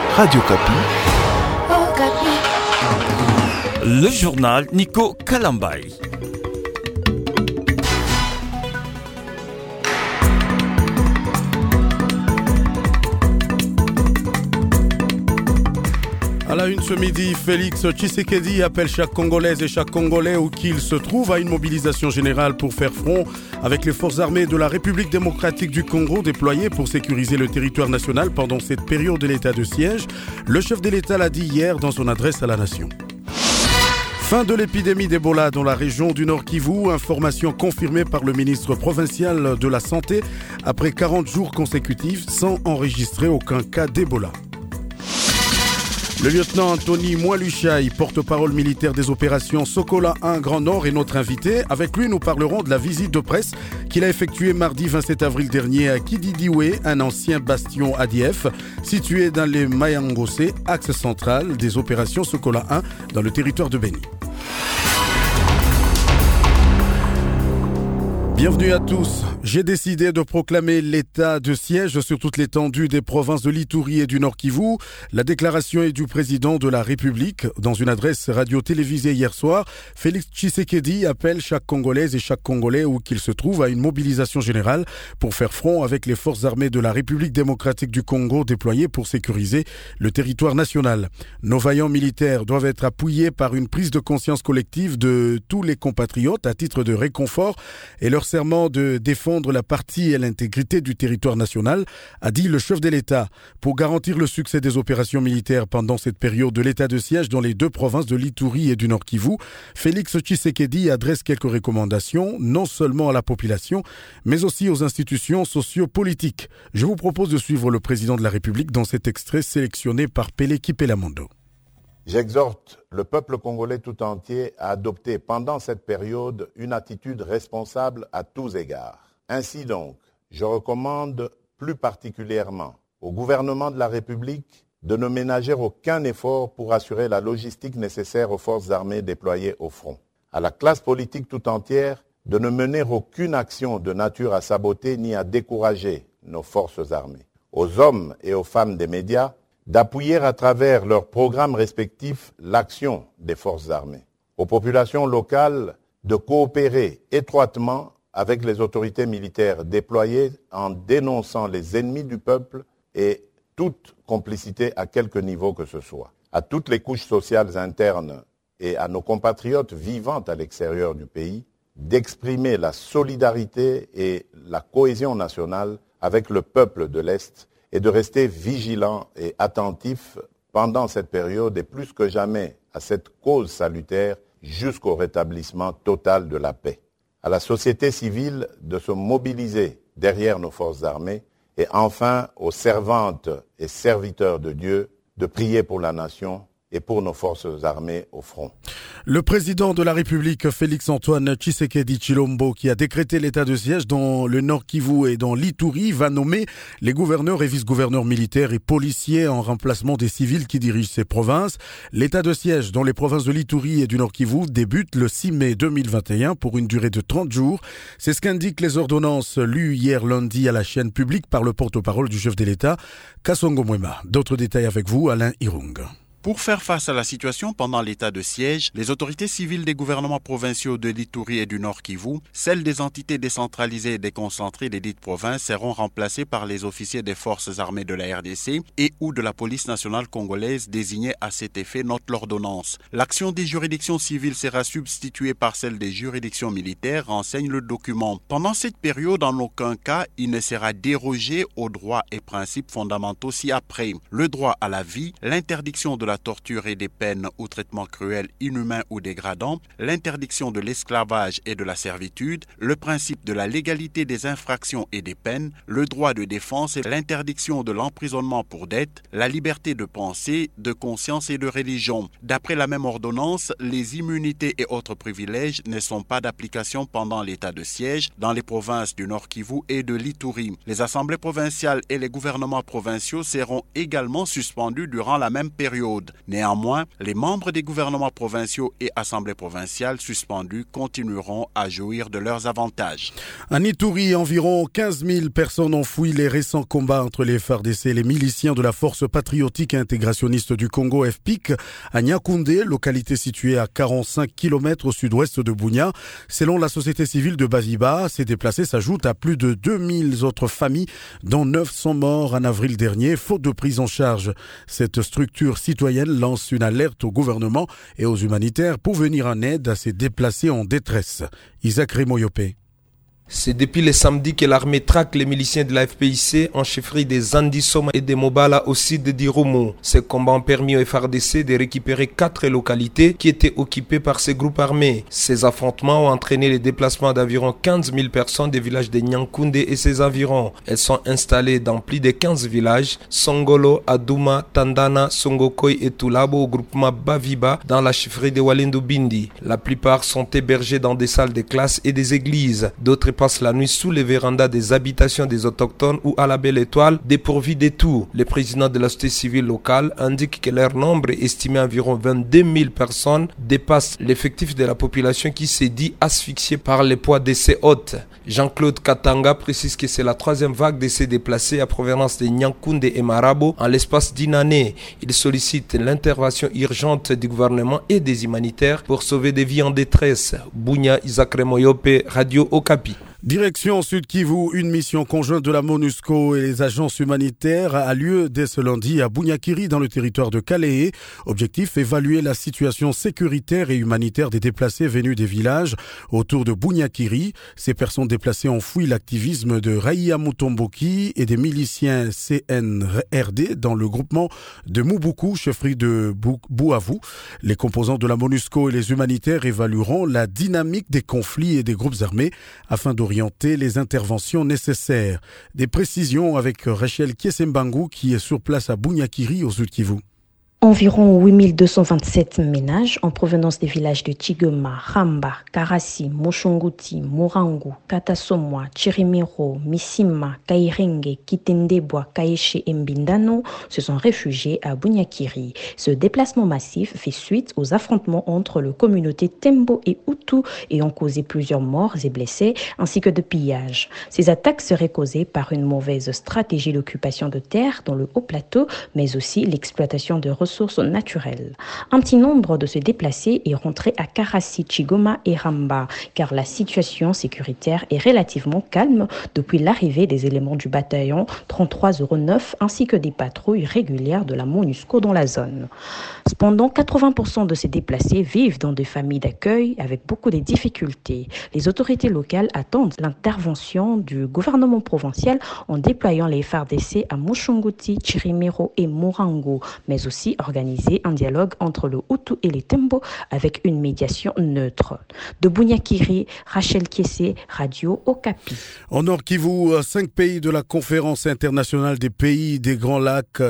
Radio Kapi. Le journal Nico Kalambay. À la une ce midi, Félix Tshisekedi appelle chaque Congolaise et chaque Congolais où qu'il se trouve à une mobilisation générale pour faire front avec les forces armées de la République démocratique du Congo déployées pour sécuriser le territoire national pendant cette période de l'état de siège. Le chef de l'État l'a dit hier dans son adresse à la nation. Fin de l'épidémie d'Ebola dans la région du Nord Kivu, information confirmée par le ministre provincial de la Santé après 40 jours consécutifs sans enregistrer aucun cas d'Ebola. Le lieutenant Anthony Mwalushai, porte-parole militaire des opérations Sokola 1 Grand Nord, est notre invité. Avec lui, nous parlerons de la visite de presse qu'il a effectuée mardi 27 avril dernier à Kididiwe, un ancien bastion ADF, situé dans les Mayangosé, axe central des opérations Sokola 1 dans le territoire de Beni. Bienvenue à tous. J'ai décidé de proclamer l'état de siège sur toute l'étendue des provinces de l'Ituri et du Nord Kivu. La déclaration est du président de la République. Dans une adresse radio-télévisée hier soir, Félix Tshisekedi appelle chaque Congolaise et chaque Congolais où qu'il se trouve à une mobilisation générale pour faire front avec les forces armées de la République démocratique du Congo déployées pour sécuriser le territoire national. Nos vaillants militaires doivent être appuyés par une prise de conscience collective de tous les compatriotes à titre de réconfort et leur serment de défendre la partie et l'intégrité du territoire national, a dit le chef de l'État. Pour garantir le succès des opérations militaires pendant cette période de l'état de siège dans les deux provinces de l'Ituri et du Nord Kivu, Félix Tshisekedi adresse quelques recommandations, non seulement à la population, mais aussi aux institutions socio-politiques. Je vous propose de suivre le président de la République dans cet extrait sélectionné par Pelé Kipelamondo. J'exhorte le peuple congolais tout entier à adopter pendant cette période une attitude responsable à tous égards. Ainsi donc, je recommande plus particulièrement au gouvernement de la République de ne ménager aucun effort pour assurer la logistique nécessaire aux forces armées déployées au front. À la classe politique tout entière de ne mener aucune action de nature à saboter ni à décourager nos forces armées. Aux hommes et aux femmes des médias, d'appuyer à travers leurs programmes respectifs l'action des forces armées. Aux populations locales de coopérer étroitement avec les autorités militaires déployées en dénonçant les ennemis du peuple et toute complicité à quelque niveau que ce soit. À toutes les couches sociales internes et à nos compatriotes vivant à l'extérieur du pays, d'exprimer la solidarité et la cohésion nationale avec le peuple de l'Est et de rester vigilant et attentif pendant cette période et plus que jamais à cette cause salutaire jusqu'au rétablissement total de la paix. À la société civile de se mobiliser derrière nos forces armées et enfin aux servantes et serviteurs de Dieu de prier pour la nation et pour nos forces armées au front. Le président de la République, Félix-Antoine Tshisekedi Tshilombo, qui a décrété l'état de siège dans le Nord Kivu et dans l'Ituri, va nommer les gouverneurs et vice-gouverneurs militaires et policiers en remplacement des civils qui dirigent ces provinces. L'état de siège dans les provinces de l'Ituri et du Nord Kivu débute le 6 mai 2021 pour une durée de 30 jours. C'est ce qu'indiquent les ordonnances lues hier lundi à la chaîne publique par le porte-parole du chef de l'État, Kasongo Mwema. D'autres détails avec vous, Alain Irung. Pour faire face à la situation pendant l'état de siège, les autorités civiles des gouvernements provinciaux de l'Ituri et du Nord Kivu, celles des entités décentralisées et déconcentrées des dites provinces seront remplacées par les officiers des forces armées de la RDC et ou de la police nationale congolaise désignés à cet effet, note l'ordonnance. L'action des juridictions civiles sera substituée par celle des juridictions militaires, renseigne le document. Pendant cette période, en aucun cas, il ne sera dérogé aux droits et principes fondamentaux ci-après. Le droit à la vie, l'interdiction de la torture et des peines ou traitements cruels, inhumains ou dégradants, l'interdiction de l'esclavage et de la servitude, le principe de la légalité des infractions et des peines, le droit de défense et l'interdiction de l'emprisonnement pour dette, la liberté de pensée, de conscience et de religion. D'après la même ordonnance, les immunités et autres privilèges ne sont pas d'application pendant l'état de siège dans les provinces du Nord Kivu et de l'Ituri. Les assemblées provinciales et les gouvernements provinciaux seront également suspendus durant la même période. chaude. Néanmoins, les membres des gouvernements provinciaux et assemblées provinciales suspendues continueront à jouir de leurs avantages. À Ituri, environ 15 000 personnes ont fui les récents combats entre les FARDC et les miliciens de la Force patriotique et intégrationniste du Congo, FPIC, à Nyakoundé, localité située à 45 km au sud-ouest de Bunia. Selon la société civile de Baviba, ces déplacés s'ajoutent à plus de 2000 autres familles, dont 900 morts en avril dernier, faute de prise en charge. Cette structure citoyenne lance une alerte au gouvernement et aux humanitaires pour venir en aide à ces déplacés en détresse. Isaac Remoyopé. C'est depuis le samedi que l'armée traque les miliciens de la FPIC en chefferie des Andisoma et des Mobala au sud d'Irumu. Ces combats ont permis au FARDC de récupérer 4 localités qui étaient occupées par ces groupes armés. Ces affrontements ont entraîné le déplacement d'environ 15 000 personnes des villages de Nyankoundé et ses environs. Elles sont installées dans plus de 15 villages, Songolo, Adouma, Tandana, Songokoy et Tulabo au groupement Baviba dans la chefferie de Walendu Bindi. La plupart sont hébergés dans des salles de classe et des églises. D'autres passent la nuit sous les vérandas des habitations des autochtones ou à la Belle Étoile, dépourvus de tout. Le président de la société civile locale indique que leur nombre, estimé à environ 22 000 personnes, dépasse l'effectif de la population qui s'est dit asphyxiée par le poids de ces hôtes. Jean-Claude Katanga précise que c'est la 3e vague de ces déplacés à provenance de Nyankoundé et Marabo en l'espace d'une année. Il sollicite l'intervention urgente du gouvernement et des humanitaires pour sauver des vies en détresse. Bunia, Isaac Remoyope, Radio Okapi. Direction Sud Kivu, une mission conjointe de la MONUSCO et les agences humanitaires a lieu dès ce lundi à Bunyakiri dans le territoire de Kalehe. Objectif, évaluer la situation sécuritaire et humanitaire des déplacés venus des villages autour de Bunyakiri. Ces personnes déplacées ont fui l'activisme de Raïa Mutomboki et des miliciens CNRD dans le groupement de Mubuku, chefferie de Bouavou. Les composants de la MONUSCO et les humanitaires évalueront la dynamique des conflits et des groupes armés afin d'orienter les interventions nécessaires. Des précisions avec Rachel Kiesembangu qui est sur place à Bunyakiri au Sud Kivu. Environ 8227 ménages en provenance des villages de Chigoma, Ramba, Karasi, Moshonguti, Morangu, Katasomwa, Chirimiro, Misima, Kairenge, Kitendeboa, Kaeshe et Mbindano se sont réfugiés à Bunyakiri. Ce déplacement massif fait suite aux affrontements entre les communautés Tembo et Hutu ayant causé plusieurs morts et blessés ainsi que de pillages. Ces attaques seraient causées par une mauvaise stratégie d'occupation de terre dans le haut plateau, mais aussi l'exploitation de ressources naturelles. Un petit nombre de ces déplacés est rentré à Karasi, Chigoma et Ramba, car la situation sécuritaire est relativement calme depuis l'arrivée des éléments du bataillon 3309 ainsi que des patrouilles régulières de la MONUSCO dans la zone. Cependant, 80% de ces déplacés vivent dans des familles d'accueil avec beaucoup de difficultés. Les autorités locales attendent l'intervention du gouvernement provincial en déployant les FARDC à Moshonguti, Chirimiro et Morangu, mais aussi organiser un dialogue entre le Hutu et les Tembo avec une médiation neutre. De Bunyakiri, Rachel Kiese, Radio Okapi. En Nord Kivu, 5 pays de la Conférence internationale des pays des Grands Lacs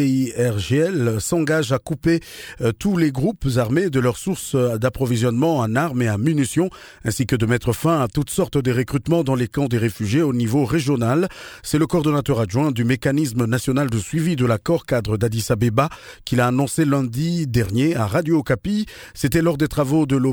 CIRGL s'engagent à couper tous les groupes armés de leurs sources d'approvisionnement en armes et en munitions, ainsi que de mettre fin à toutes sortes de recrutements dans les camps des réfugiés au niveau régional. C'est le coordonnateur adjoint du mécanisme national de suivi de l'accord cadre d'Addis Abeba qu'il a annoncé lundi dernier à Radio Okapi. C'était lors des travaux de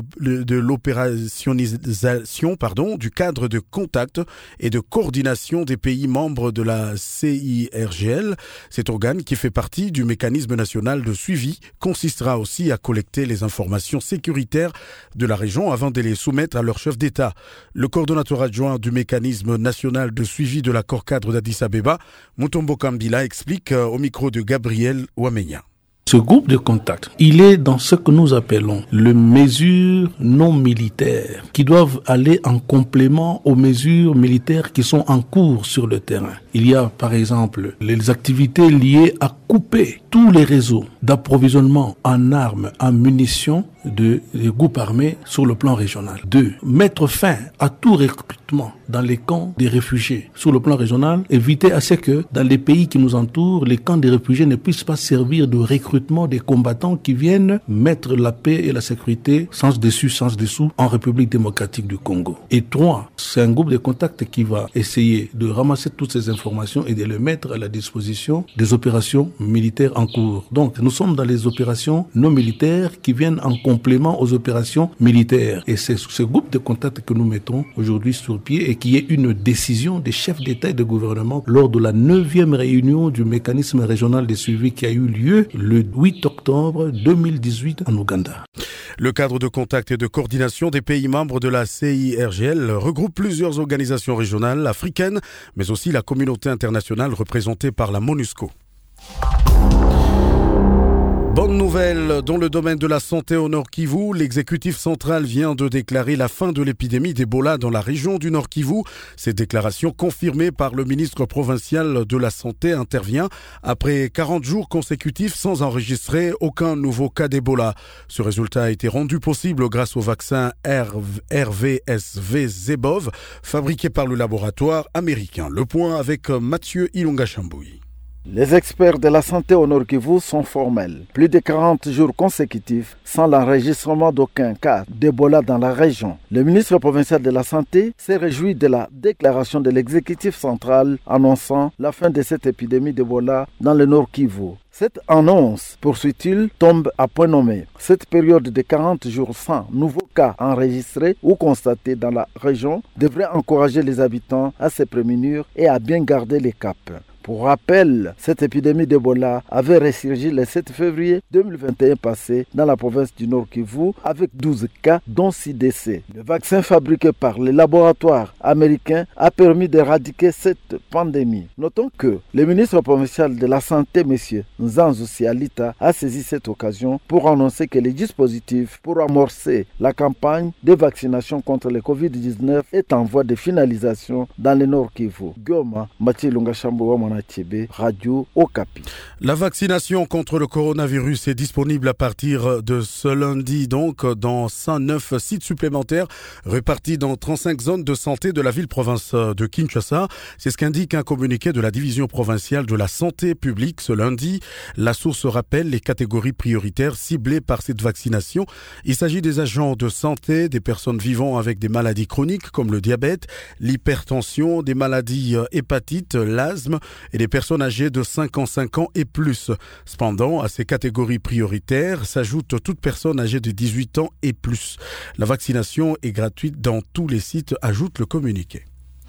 l'opérationnalisation du cadre de contact et de coordination des pays membres de la CIRGL. Cet organe, qui fait partie du mécanisme national de suivi, consistera aussi à collecter les informations sécuritaires de la région avant de les soumettre à leur chef d'État. Le coordonnateur adjoint du mécanisme national de suivi de l'accord cadre d'Addis Abeba, Mutombo Kambila, explique au micro de Gabriel Ouamenya. Ce groupe de contact, il est dans ce que nous appelons les mesures non militaires qui doivent aller en complément aux mesures militaires qui sont en cours sur le terrain. Il y a par exemple les activités liées à couper tous les réseaux d'approvisionnement en armes, en munitions des groupes armés sur le plan régional. 2. Mettre fin à tout recrutement dans les camps des réfugiés sur le plan régional, éviter à ce que dans les pays qui nous entourent, les camps des réfugiés ne puissent pas servir de recrutement recrutement des combattants qui viennent mettre la paix et la sécurité, sens dessus, sens dessous, en République démocratique du Congo. Et 3, c'est un groupe de contacts qui va essayer de ramasser toutes ces informations et de les mettre à la disposition des opérations militaires en cours. Donc, nous sommes dans les opérations non militaires qui viennent en complément aux opérations militaires. Et c'est ce groupe de contacts que nous mettons aujourd'hui sur pied et qui est une décision des chefs d'État et de gouvernement lors de la 9e réunion du mécanisme régional de suivi qui a eu lieu le 8 octobre 2018 en Ouganda. Le cadre de contact et de coordination des pays membres de la CIRGL regroupe plusieurs organisations régionales, africaines, mais aussi la communauté internationale représentée par la MONUSCO. Bonne nouvelle, dans le domaine de la santé au Nord Kivu, l'exécutif central vient de déclarer la fin de l'épidémie d'Ebola dans la région du Nord Kivu. Cette déclaration confirmée par le ministre provincial de la Santé intervient après 40 jours consécutifs sans enregistrer aucun nouveau cas d'Ebola. Ce résultat a été rendu possible grâce au vaccin RVSV-Zebov fabriqué par le laboratoire américain. Le point avec Mathieu Ilunga-Chambouy. Les experts de la santé au Nord Kivu sont formels. Plus de 40 jours consécutifs sans l'enregistrement d'aucun cas d'Ebola dans la région. Le ministre provincial de la Santé s'est réjoui de la déclaration de l'exécutif central annonçant la fin de cette épidémie d'Ebola dans le Nord Kivu. Cette annonce, poursuit-il, tombe à point nommé. Cette période de 40 jours sans nouveaux cas enregistrés ou constatés dans la région devrait encourager les habitants à se prémunir et à bien garder les caps. Pour rappel, cette épidémie d'Ebola avait ressurgi le 7 février 2021 passé dans la province du Nord Kivu avec 12 cas dont 6 décès. Le vaccin fabriqué par les laboratoires américains a permis d'éradiquer cette pandémie. Notons que le ministre provincial de la Santé, M. Nzanzu Sialita, a saisi cette occasion pour annoncer que les dispositifs pour amorcer la campagne de vaccination contre le Covid-19 est en voie de finalisation dans le Nord Kivu. Goma, Mathieu Lungashambo, Radio Okapi. La vaccination contre le coronavirus est disponible à partir de ce lundi, donc dans 109 sites supplémentaires répartis dans 35 zones de santé de la ville-province de Kinshasa. C'est ce qu'indique un communiqué de la division provinciale de la santé publique ce lundi. La source rappelle les catégories prioritaires ciblées par cette vaccination. Il s'agit des agents de santé, des personnes vivant avec des maladies chroniques comme le diabète, l'hypertension, des maladies hépatites, l'asthme, et les personnes âgées de 55 ans et plus. Cependant, à ces catégories prioritaires s'ajoute toute personne âgée de 18 ans et plus. La vaccination est gratuite dans tous les sites, ajoute le communiqué.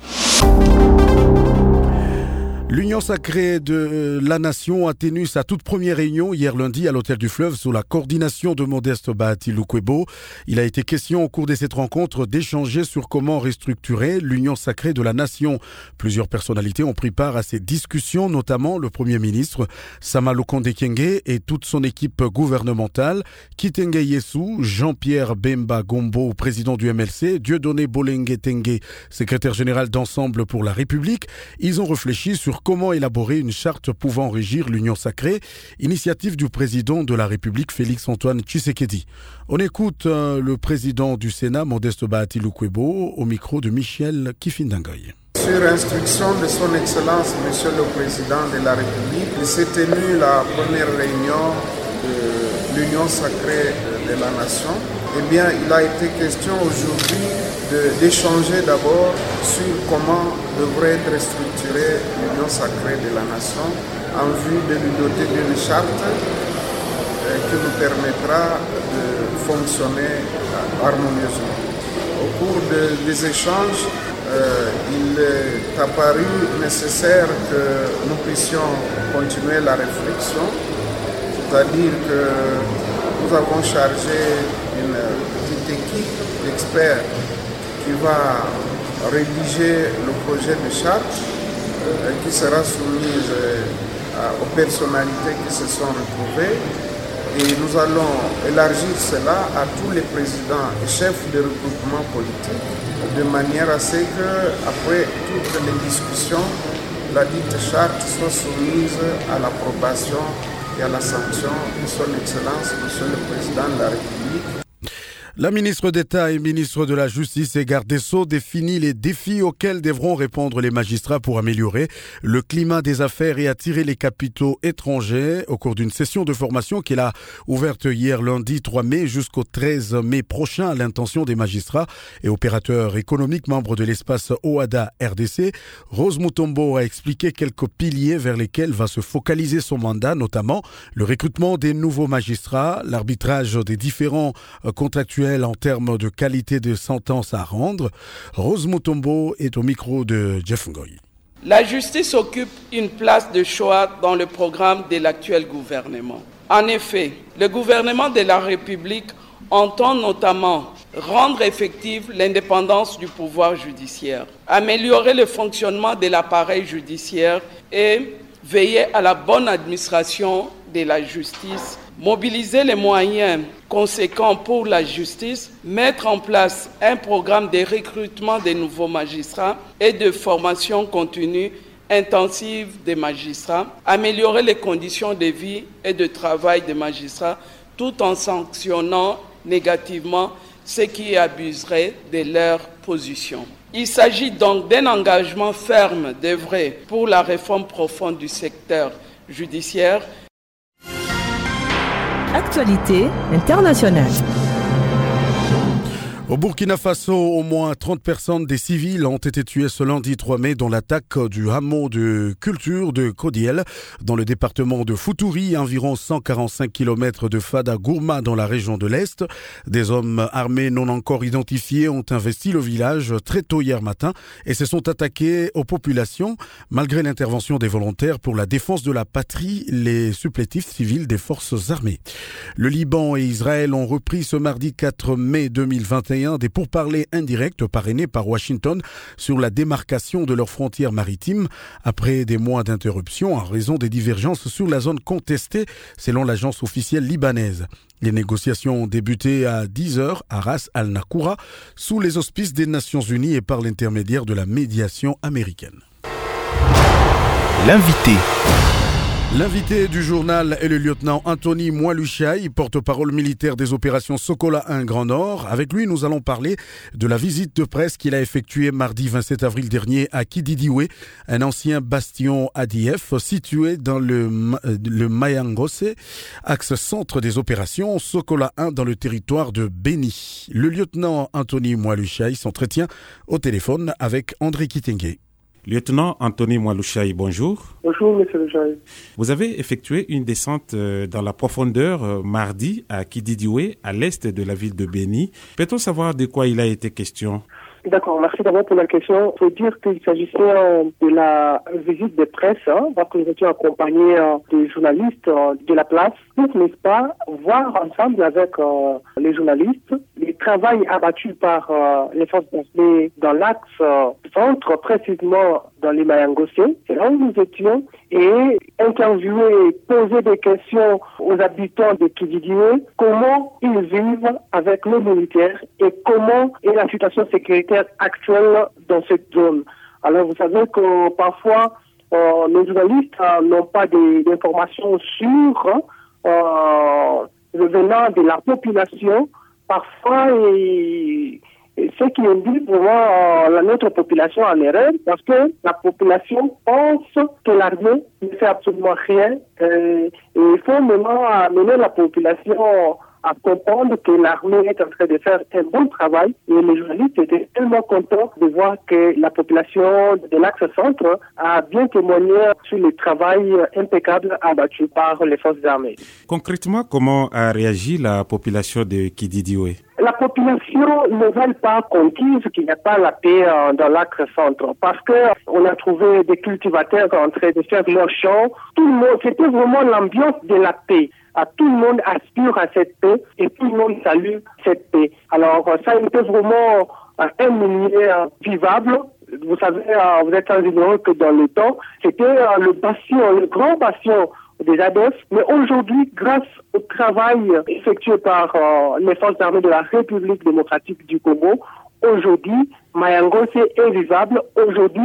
L'Union sacrée de la Nation a tenu sa toute première réunion hier lundi à l'Hôtel du Fleuve sous la coordination de Modeste Bahati Lukwebo. Il a été question au cours de cette rencontre d'échanger sur comment restructurer l'Union sacrée de la Nation. Plusieurs personnalités ont pris part à ces discussions, notamment le Premier ministre Sama Lukonde Kyenge et toute son équipe gouvernementale, Kitenge Yesu, Jean-Pierre Bemba Gombo, président du MLC, Dieudonné Bolenge Tengue, secrétaire général d'Ensemble pour la République. Ils ont réfléchi sur comment élaborer une charte pouvant régir l'Union sacrée, initiative du président de la République Félix-Antoine Tshisekedi. On écoute le président du Sénat, Modeste Bahati Lukwebo, au micro de Michel Kifindangoy. Sur instruction de son Excellence, Monsieur le Président de la République, il s'est tenu la première réunion de l'Union sacrée de la Nation. Eh bien, il a été question aujourd'hui d'échanger d'abord sur comment devrait être structurée l'Union sacrée de la Nation en vue de lui doter d'une charte qui nous permettra de fonctionner harmonieusement. Au cours des échanges, il est apparu nécessaire que nous puissions continuer la réflexion, c'est-à-dire que nous avons chargé une petite équipe d'experts qui va rédiger le projet de charte qui sera soumise aux personnalités qui se sont retrouvées. Et nous allons élargir cela à tous les présidents et chefs de regroupement politique, de manière à ce que, après toutes les discussions, la dite charte soit soumise à l'approbation et à la sanction de son Excellence, Monsieur le Président de la République. La ministre d'État et ministre de la Justice et garde des Sceaux définit les défis auxquels devront répondre les magistrats pour améliorer le climat des affaires et attirer les capitaux étrangers au cours d'une session de formation qu'elle a ouverte hier lundi 3 mai jusqu'au 13 mai prochain à l'intention des magistrats et opérateurs économiques membres de l'espace OADA RDC. Rose Mutombo a expliqué quelques piliers vers lesquels va se focaliser son mandat, notamment le recrutement des nouveaux magistrats, l'arbitrage des différents contractuels en termes de qualité de sentence à rendre. Rose Mutombo est au micro de Jeff Ngoy. La justice occupe une place de choix dans le programme de l'actuel gouvernement. En effet, le gouvernement de la République entend notamment rendre effective l'indépendance du pouvoir judiciaire, améliorer le fonctionnement de l'appareil judiciaire et veiller à la bonne administration de la justice, mobiliser les moyens conséquents pour la justice, mettre en place un programme de recrutement de nouveaux magistrats et de formation continue intensive des magistrats, améliorer les conditions de vie et de travail des magistrats tout en sanctionnant négativement ceux qui abuseraient de leur position. Il s'agit donc d'un engagement ferme d'œuvrer pour la réforme profonde du secteur judiciaire. Actualité internationale. Au Burkina Faso, au moins 30 personnes, des civils, ont été tuées ce lundi 3 mai dans l'attaque du hameau de culture de Kodiel, dans le département de Futuri, environ 145 km de Fada Gourma dans la région de l'Est. Des hommes armés non encore identifiés ont investi le village très tôt hier matin et se sont attaqués aux populations. Malgré l'intervention des volontaires pour la défense de la patrie, les supplétifs civils des forces armées. Le Liban et Israël ont repris ce mardi 4 mai 2021 des pourparlers indirects parrainés par Washington sur la démarcation de leurs frontières maritimes après des mois d'interruption en raison des divergences sur la zone contestée selon l'agence officielle libanaise. Les négociations ont débuté à 10h à Ras al-Nakoura sous les auspices des Nations Unies et par l'intermédiaire de la médiation américaine. L'invité du journal est le lieutenant Anthony Mwalushai, porte-parole militaire des opérations Sokola 1 Grand Nord. Avec lui, nous allons parler de la visite de presse qu'il a effectuée mardi 27 avril dernier à Kididiwe, un ancien bastion ADF situé dans le Mayangose, axe centre des opérations Sokola 1 dans le territoire de Beni. Le lieutenant Anthony Mwalushai s'entretient au téléphone avec André Kitenge. Lieutenant Anthony Mwalushai, bonjour. Bonjour, monsieur Lushai. Vous avez effectué une descente dans la profondeur mardi à Kididiwe, à l'est de la ville de Beni. Peut-on savoir de quoi il a été question? D'accord, merci d'abord pour la question. Il faut dire qu'il s'agissait de la visite de presse, parce que nous étions accompagnés des journalistes de la place, pour, n'est-ce pas, voir ensemble avec les journalistes les travaux abattus par les forces armées dans l'axe centre, précisément dans les Mayangosé. C'est là où nous étions, et interviewer, poser des questions aux habitants de Kididiwe, comment ils vivent avec les militaires et comment est la situation sécuritaire actuelle dans cette zone. Alors vous savez que parfois les journalistes n'ont pas d'informations sûres venant de la population. Parfois, ce qui indique vraiment notre population en erreur, parce que la population pense que l'armée ne fait absolument rien. Et il faut maintenant amener la population à comprendre que l'armée est en train de faire un bon travail, et les journalistes étaient tellement contents de voir que la population de l'axe centre a bien témoigné sur le travail impeccable abattu par les forces armées. Concrètement, comment a réagi la population de Kididiwe? La population ne veut pas qu'on dise qu'il n'y a pas la paix dans l'axe centre, parce que on a trouvé des cultivateurs en train de faire leurs champs. Tout le monde, c'était vraiment l'ambiance de la paix. Tout le monde aspire à cette paix et tout le monde salue cette paix. Alors ça a été vraiment un milieu vivable. Vous savez, vous êtes en ignorant que dans le temps, c'était le bastion, le grand bastion des ADF. Mais aujourd'hui, grâce au travail effectué par les forces armées de la République démocratique du Congo, aujourd'hui, Mayangosé est vivable. Aujourd'hui,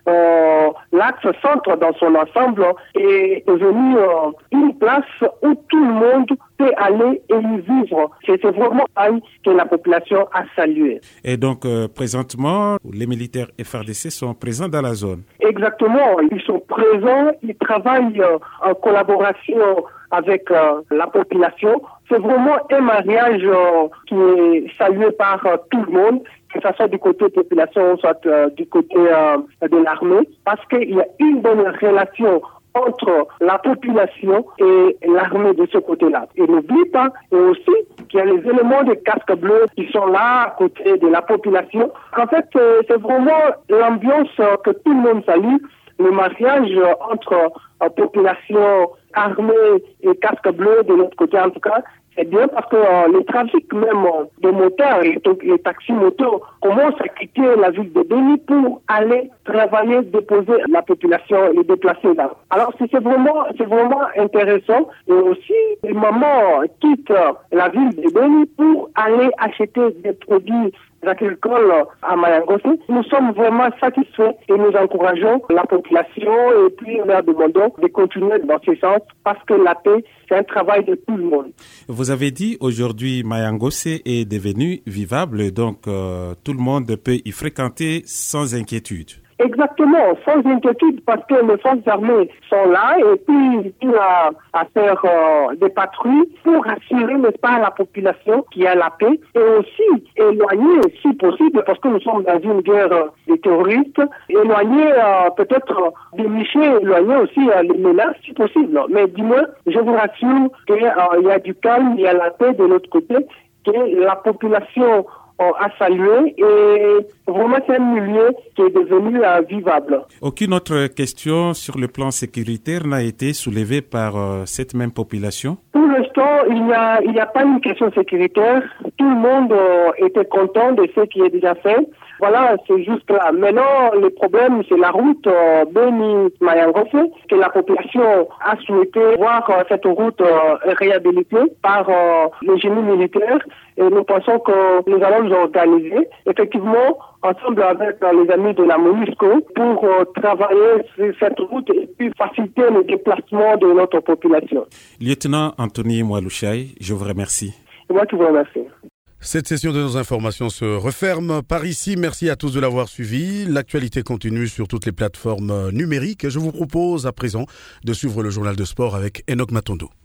l'axe centre dans son ensemble est devenu une place où tout le monde peut aller et y vivre. C'est vraiment ça que la population a salué. Et donc, présentement, les militaires FARDC sont présents dans la zone. Exactement. Ils sont présents, ils travaillent en collaboration avec la population. C'est vraiment un mariage qui est salué par tout le monde, que ce soit du côté population, soit du côté de l'armée, parce qu'il y a une bonne relation entre la population et l'armée de ce côté-là. Et n'oublie pas aussi qu'il y a les éléments de casque bleu qui sont là à côté de la population. En fait, c'est vraiment l'ambiance que tout le monde salue, le mariage entre population, armée et casque bleu de l'autre côté en tout cas. C'est bien parce que le trafic même de moteurs et les taxis motos commencent à quitter la ville de Béni pour aller travailler, déposer la population et les déplacer là. Alors c'est vraiment intéressant. Et aussi, les mamans quittent la ville de Béni pour aller acheter des produits agricoles à Mayangosé. Nous sommes vraiment satisfaits et nous encourageons la population et puis nous leur demandons de continuer dans ce sens parce que la paix, c'est un travail de tout le monde. Vous avez dit aujourd'hui Mayangosé est devenu vivable, donc tout le monde peut y fréquenter sans inquiétude. Exactement, sans inquiétude, parce que les forces armées sont là et puis il a à faire des patrouilles pour assurer, n'est-ce pas, la population qui a la paix et aussi éloigner, si possible, parce que nous sommes dans une guerre des terroristes, éloigner peut-être dénicher, éloigner aussi les menaces, si possible. Mais du moins, je vous rassure qu'il y a du calme, il y a la paix de l'autre côté, que la population à saluer et vraiment c'est un milieu qui est devenu vivable. Aucune autre question sur le plan sécuritaire n'a été soulevée par cette même population? Pour l'instant, il n'y a pas une question sécuritaire. Tout le monde était content de ce qui est déjà fait. Voilà, c'est juste là. Maintenant, le problème, c'est la route Béni-Mayangosé, que la population a souhaité voir cette route réhabilitée par le génie militaire. Et nous pensons que nous allons nous organiser, effectivement, ensemble avec les amis de la MONUSCO, pour travailler sur cette route et puis faciliter le déplacement de notre population. Lieutenant Anthony Mwalouchaï, je vous remercie. C'est moi qui vous remercie. Cette session de nos informations se referme par ici. Merci à tous de l'avoir suivi. L'actualité continue sur toutes les plateformes numériques. Je vous propose à présent de suivre le journal de sport avec Enoch Matondo.